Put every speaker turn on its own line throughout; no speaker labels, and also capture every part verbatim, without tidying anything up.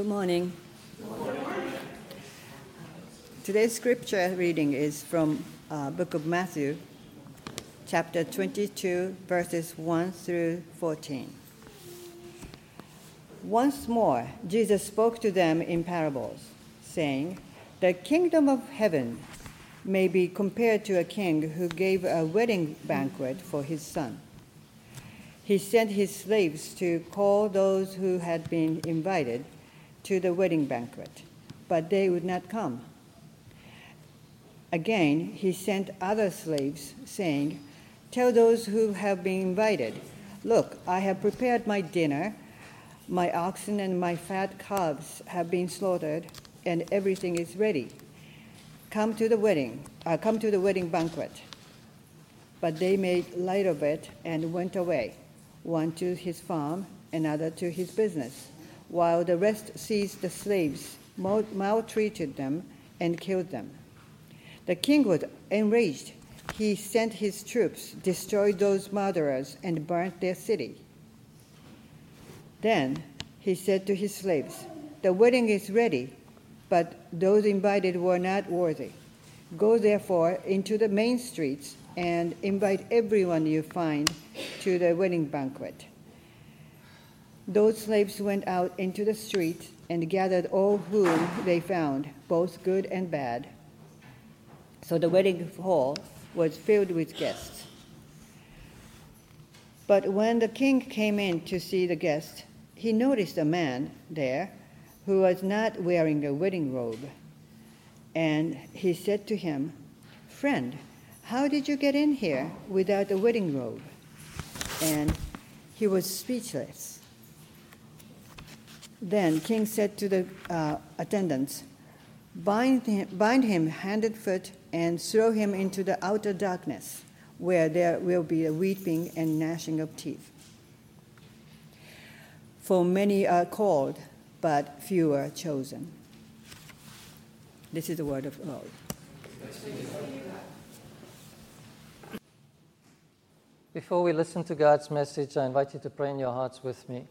Good morning. Today's scripture reading is from uh, book of Matthew, chapter twenty-two, verses one through fourteen. Once more, Jesus spoke to them in parables, saying, "The kingdom of heaven may be compared to a king who gave a wedding banquet for his son. He sent his slaves to call those who had been invited to the wedding banquet, but they would not come. Again, he sent other slaves, saying, 'Tell those who have been invited, look, I have prepared my dinner. My oxen and my fat calves have been slaughtered, and everything is ready. Come to the wedding, uh, come to the wedding banquet.' But they made light of it and went away, one to his farm, another to his business, while the rest seized the slaves, maltreated them, and killed them. The king was enraged. He sent his troops, destroyed those murderers, and burnt their city. Then he said to his slaves, 'The wedding is ready, but those invited were not worthy. Go therefore into the main streets and invite everyone you find to the wedding banquet.' Those slaves went out into the street and gathered all whom they found, both good and bad. So the wedding hall was filled with guests. But when the king came in to see the guests, he noticed a man there who was not wearing a wedding robe. And he said to him, 'Friend, how did you get in here without a wedding robe?' And he was speechless. Then king said to the uh, attendants, bind him, bind him hand and foot and throw him into the outer darkness, where there will be a weeping and gnashing of teeth. For many are called, but few are chosen." This is the word of the Lord.
Before we listen to God's message, I invite you to pray in your hearts with me.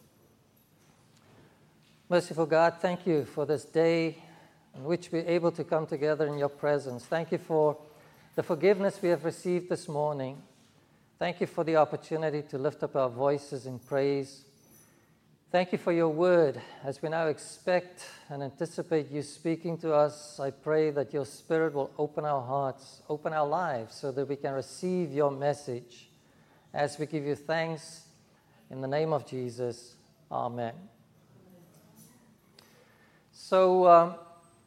Merciful God, thank you for this day in which we're able to come together in your presence. Thank you for the forgiveness we have received this morning. Thank you for the opportunity to lift up our voices in praise. Thank you for your word. As we now expect and anticipate you speaking to us, I pray that your Spirit will open our hearts, open our lives, so that we can receive your message. As we give you thanks, in the name of Jesus, amen. So, um,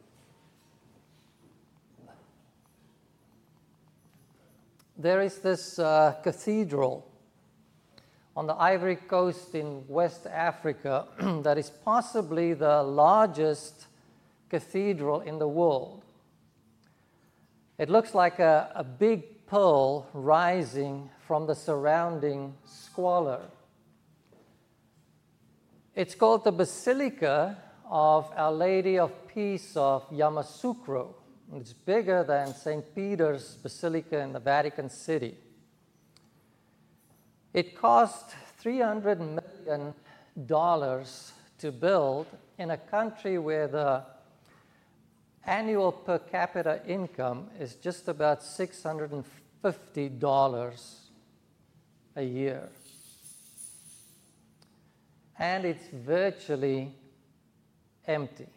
there is this uh, cathedral on the Ivory Coast in West Africa that is possibly the largest cathedral in the world. It looks like a, a big pearl rising from the surrounding squalor. It's called the Basilica of Our Lady of Peace of Yamoussoukro. It's bigger than Saint Peter's Basilica in the Vatican City. It cost three hundred million dollars to build in a country where the annual per capita income is just about six hundred fifty dollars a year. And it's virtually empty.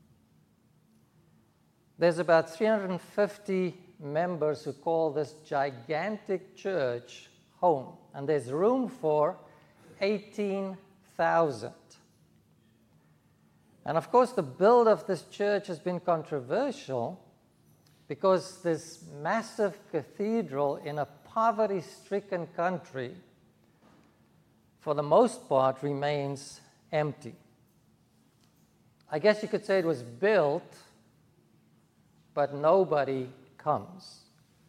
There's about three hundred fifty members who call this gigantic church home, and there's room for eighteen thousand. And of course, the build of this church has been controversial because this massive cathedral in a poverty-stricken country, for the most part, remains empty. I guess you could say it was built, but nobody comes.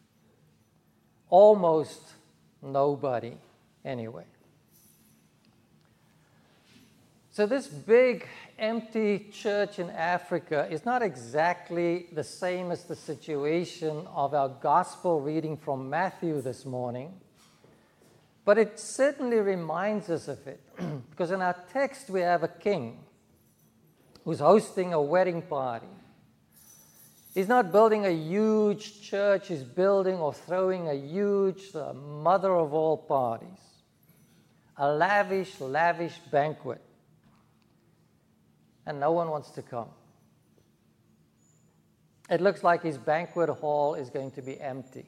Almost nobody, anyway. So this big, empty church in Africa is not exactly the same as the situation of our gospel reading from Matthew this morning, but it certainly reminds us of it, because in our text we have a king who's hosting a wedding party. He's not building a huge church, he's building or throwing a huge uh, mother of all parties. A lavish, lavish banquet. And no one wants to come. It looks like his banquet hall is going to be empty.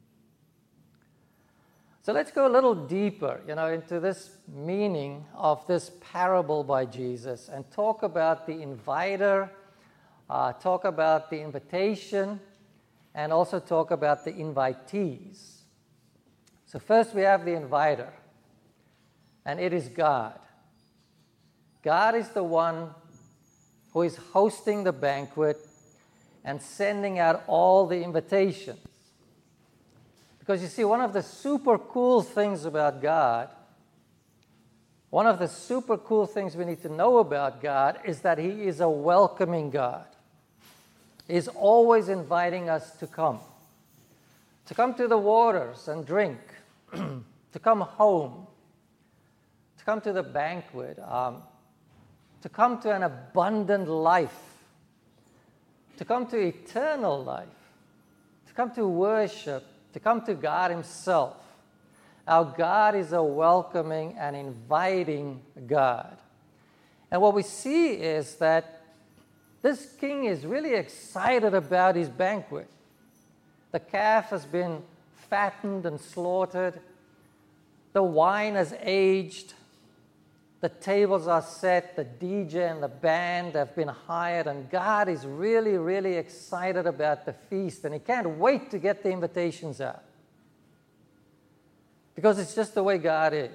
So let's go a little deeper, you know, into this meaning of this parable by Jesus and talk about the inviter, uh, talk about the invitation, and also talk about the invitees. So first we have the inviter, and it is God. God is the one who is hosting the banquet and sending out all the invitations. Because you see, one of the super cool things about God, one of the super cool things we need to know about God is that He is a welcoming God. He's always inviting us to come. To come to the waters and drink. To come home. To come to the banquet. Um, to come to an abundant life. To come to eternal life. To come to worship. To come to God Himself. Our God is a welcoming and inviting God. And what we see is that this king is really excited about his banquet. The calf has been fattened and slaughtered. The wine has aged. The tables are set. The D J and the band have been hired. And God is really, really excited about the feast. And He can't wait to get the invitations out. Because it's just the way God is.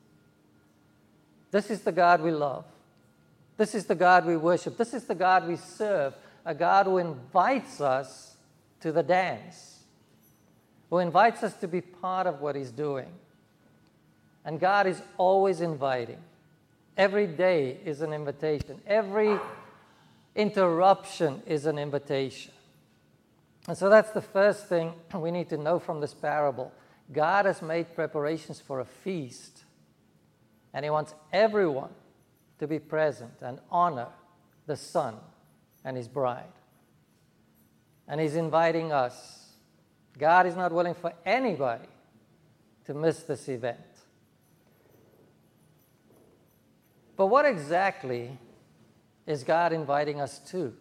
This is the God we love. This is the God we worship. This is the God we serve. A God who invites us to the dance. Who invites us to be part of what He's doing. And God is always inviting. Every day is an invitation. Every interruption is an invitation. And so that's the first thing we need to know from this parable. God has made preparations for a feast. And He wants everyone to be present and honor the Son and His bride. And He's inviting us. God is not willing for anybody to miss this event. But what exactly is God inviting us to?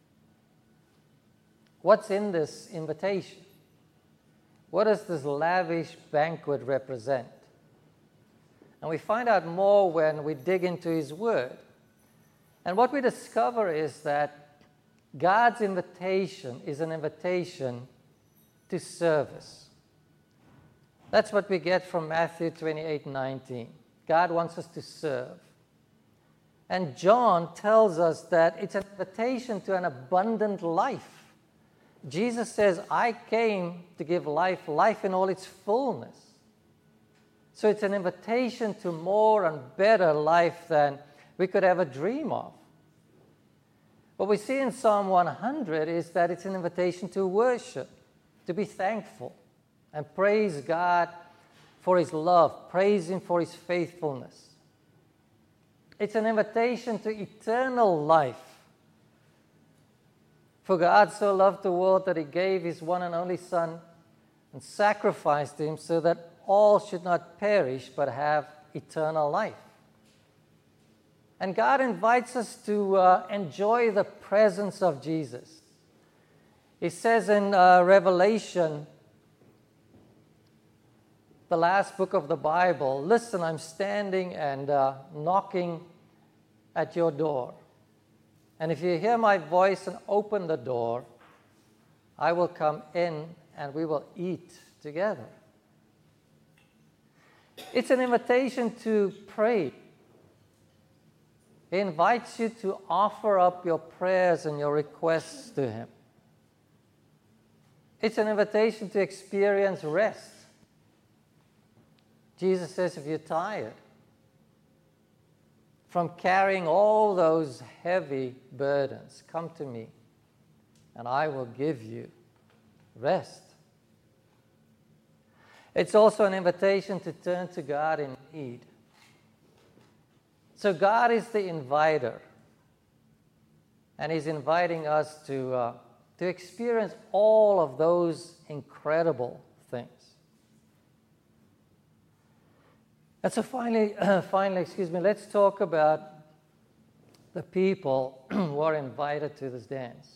What's in this invitation? What does this lavish banquet represent? And we find out more when we dig into His Word. And what we discover is that God's invitation is an invitation to service. That's what we get from Matthew twenty-eight nineteen. God wants us to serve. And John tells us that it's an invitation to an abundant life. Jesus says, I came to give life, life in all its fullness. So it's an invitation to more and better life than we could ever dream of. What we see in Psalm one hundred is that it's an invitation to worship, to be thankful, and praise God for His love, praise Him for His faithfulness. It's an invitation to eternal life. For God so loved the world that He gave His one and only Son and sacrificed Him so that all should not perish but have eternal life. And God invites us to uh, enjoy the presence of Jesus. He says in uh, Revelation, the last book of the Bible, listen, I'm standing and uh, knocking at your door. And if you hear my voice and open the door, I will come in and we will eat together. It's an invitation to pray. He invites you to offer up your prayers and your requests to Him. It's an invitation to experience rest. Jesus says, if you're tired from carrying all those heavy burdens, come to me and I will give you rest. It's also an invitation to turn to God in need. So God is the inviter. And he's inviting us to, uh, to experience all of those incredible things. And so finally, uh, finally, excuse me, let's talk about the people who are invited to this dance.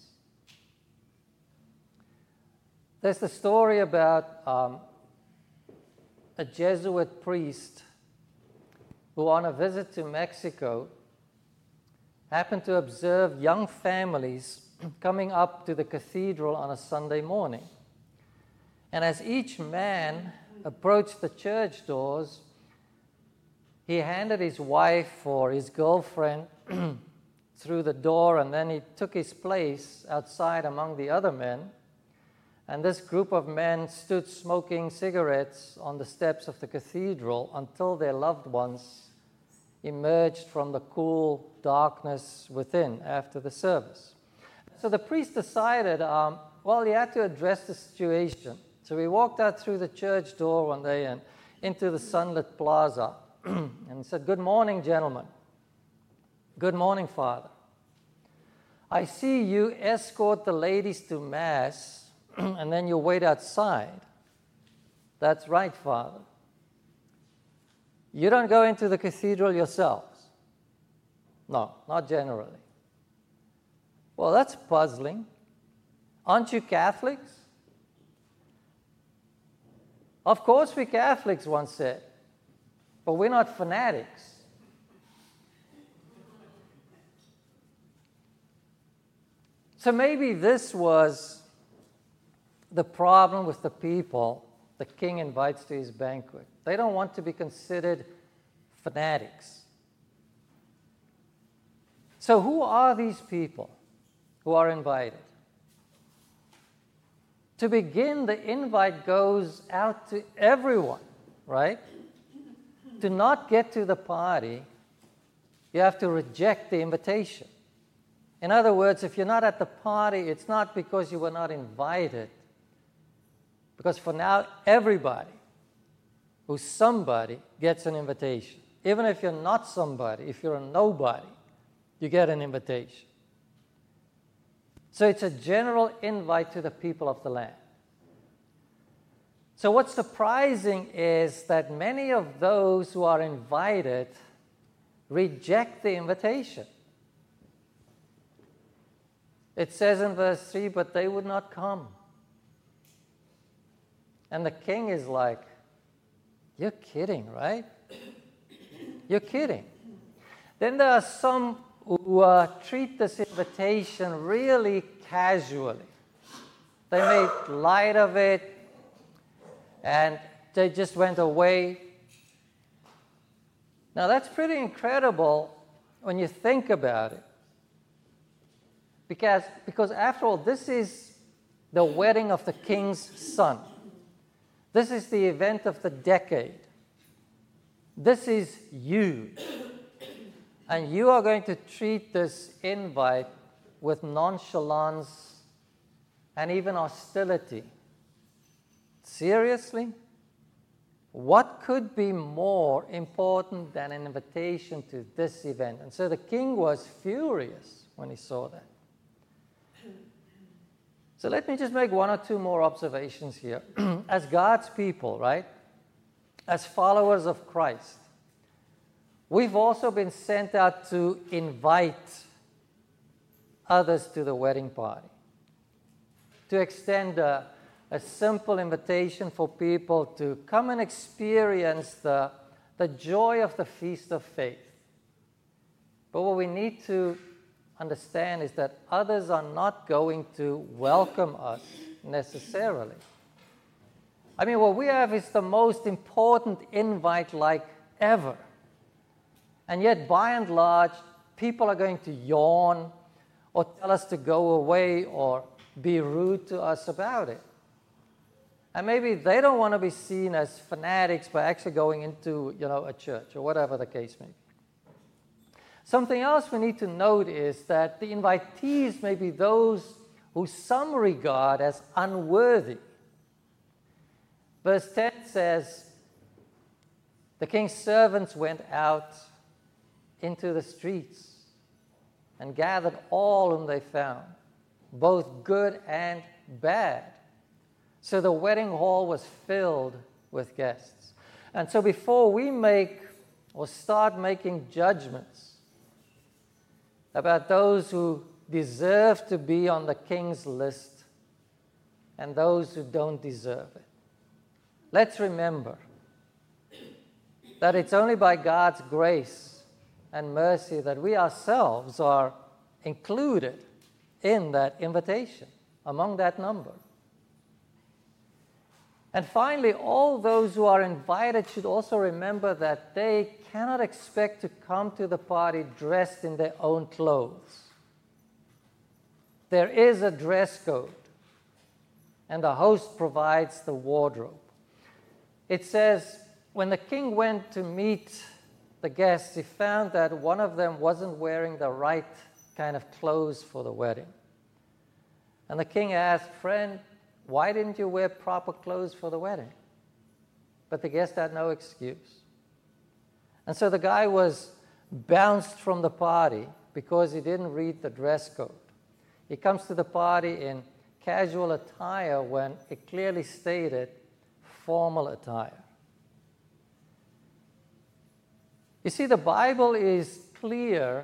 There's the story about um, a Jesuit priest who, on a visit to Mexico, happened to observe young families coming up to the cathedral on a Sunday morning. And as each man approached the church doors, he handed his wife or his girlfriend through the door, and then he took his place outside among the other men. And this group of men stood smoking cigarettes on the steps of the cathedral until their loved ones emerged from the cool darkness within after the service. So the priest decided, um, well, he had to address the situation. So he walked out through the church door one day and into the sunlit plaza and said, "Good morning, gentlemen. Good morning, Father. I see you escort the ladies to Mass and then you wait outside." "That's right, Father." "You don't go into the cathedral yourselves?" "No, not generally." "Well, that's puzzling. Aren't you Catholics?" "Of course we're Catholics," one said, "but we're not fanatics." So maybe this was the problem with the people the king invites to his banquet. They don't want to be considered fanatics. So who are these people who are invited? To begin, the invite goes out to everyone, right? To not get to the party, you have to reject the invitation. In other words, if you're not at the party, it's not because you were not invited. Because for now, everybody who's somebody gets an invitation. Even if you're not somebody, if you're a nobody, you get an invitation. So it's a general invite to the people of the land. So what's surprising is that many of those who are invited reject the invitation. It says in verse three, "But they would not come." And the king is like, "You're kidding, right? You're kidding." Then there are some who uh, treat this invitation really casually. They made light of it, and they just went away. Now that's pretty incredible when you think about it. Because, because after all, this is the wedding of the king's son. This is the event of the decade. This is huge. And you are going to treat this invite with nonchalance and even hostility. Seriously? What could be more important than an invitation to this event? And so the king was furious when he saw that. So let me just make one or two more observations here. As God's people, right? As followers of Christ, we've also been sent out to invite others to the wedding party. To extend a, a simple invitation for people to come and experience the, the joy of the feast of faith. But what we need to understand is that others are not going to welcome us necessarily. I mean, what we have is the most important invite like ever. And yet, by and large, people are going to yawn or tell us to go away or be rude to us about it. And maybe they don't want to be seen as fanatics by actually going into, you know, a church or whatever the case may be. Something else we need to note is that the invitees may be those who some regard as unworthy. Verse ten says, "The king's servants went out into the streets." and gathered all whom they found, both good and bad. So the wedding hall was filled with guests. And so before we make or start making judgments about those who deserve to be on the king's list and those who don't deserve it, let's remember that it's only by God's grace and mercy that we ourselves are included in that invitation, among that number. And finally, all those who are invited should also remember that they cannot expect to come to the party dressed in their own clothes. There is a dress code, and the host provides the wardrobe. It says, when the king went to meet the guests, he found that one of them wasn't wearing the right kind of clothes for the wedding. And the king asked, "Friend, why didn't you wear proper clothes for the wedding?" But the guest had no excuse. And so the guy was bounced from the party because he didn't read the dress code. He comes to the party in casual attire when it clearly stated formal attire. You see, the Bible is clear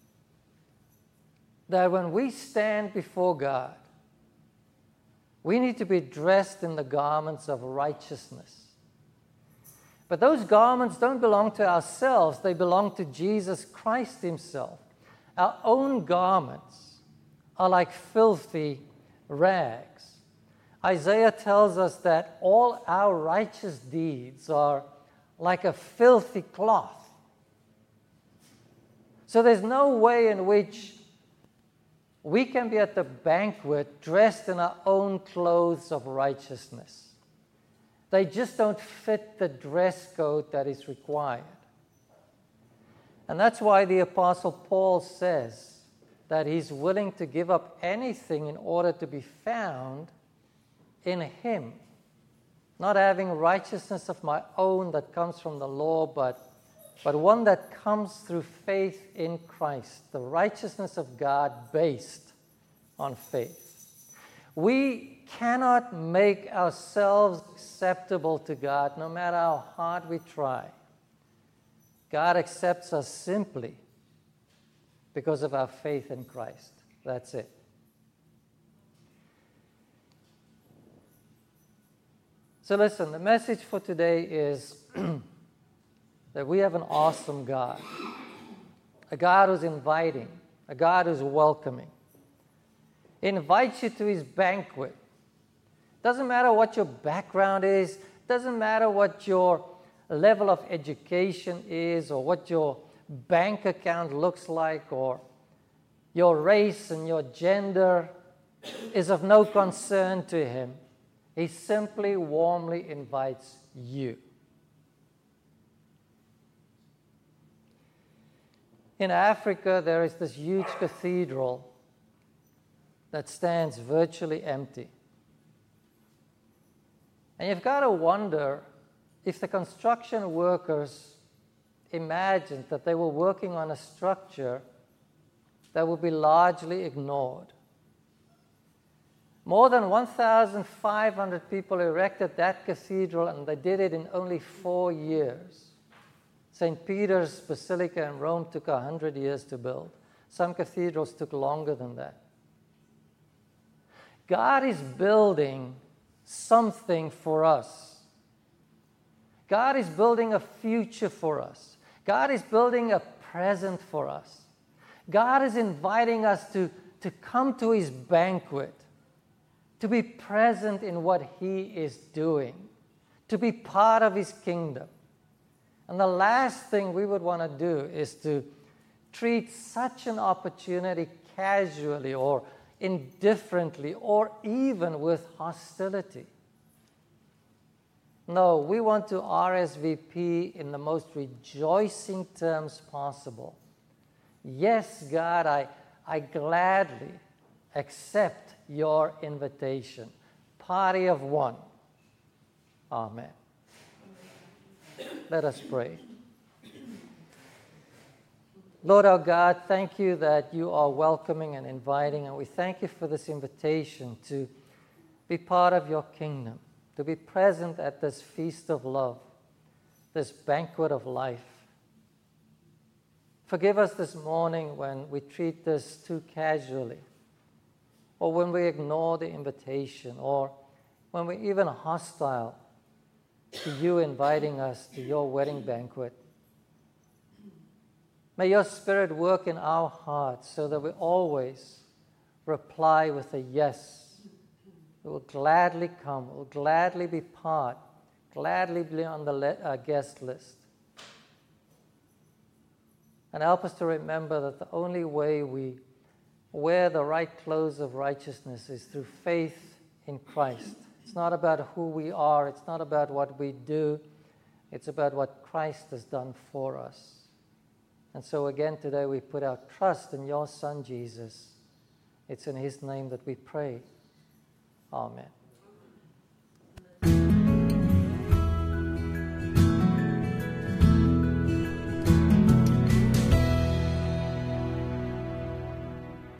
that when we stand before God, we need to be dressed in the garments of righteousness. But those garments don't belong to ourselves, they belong to Jesus Christ himself. Our own garments are like filthy rags. Isaiah tells us that all our righteous deeds are like a filthy cloth. So there's no way in which we can be at the banquet dressed in our own clothes of righteousness. They just don't fit the dress code that is required. And that's why the Apostle Paul says that he's willing to give up anything in order to be found in him. Not having righteousness of my own that comes from the law, but but one that comes through faith in Christ, the righteousness of God based on faith. We cannot make ourselves acceptable to God no matter how hard we try. God accepts us simply because of our faith in Christ. That's it. So listen, the message for today is that we have an awesome God, a God who's inviting, a God who's welcoming. He invites you to his banquet. Doesn't matter what your background is, doesn't matter what your level of education is, or what your bank account looks like, or your race and your gender is of no concern to him. He simply warmly invites you. In Africa, there is this huge cathedral that stands virtually empty. And you've got to wonder if the construction workers imagined that they were working on a structure that would be largely ignored. More than one thousand five hundred people erected that cathedral, and they did it in only four years. Saint Peter's Basilica in Rome took one hundred years to build. Some cathedrals took longer than that. God is building something for us. God is building a future for us. God is building a present for us. God is inviting us to, to come to his banquet, to be present in what he is doing, to be part of his kingdom. And the last thing we would want to do is to treat such an opportunity casually or indifferently or even with hostility. No, we want to R S V P in the most rejoicing terms possible. Yes, God, I, I gladly accept your invitation. Party of one. Amen. Let us pray. Lord our God, thank you that you are welcoming and inviting, and we thank you for this invitation to be part of your kingdom, to be present at this feast of love, this banquet of life. Forgive us this morning when we treat this too casually, or when we ignore the invitation, or when we're even hostile to you inviting us to your wedding banquet. May your Spirit work in our hearts so that we always reply with a yes. We will gladly come, we will gladly be part, gladly be on the le- uh, guest list. And help us to remember that the only way we wear the right clothes of righteousness is through faith in Christ. It's not about who we are, it's not about what we do, it's about what Christ has done for us. And so again today we put our trust in your Son Jesus. It's in his name that we pray. Amen.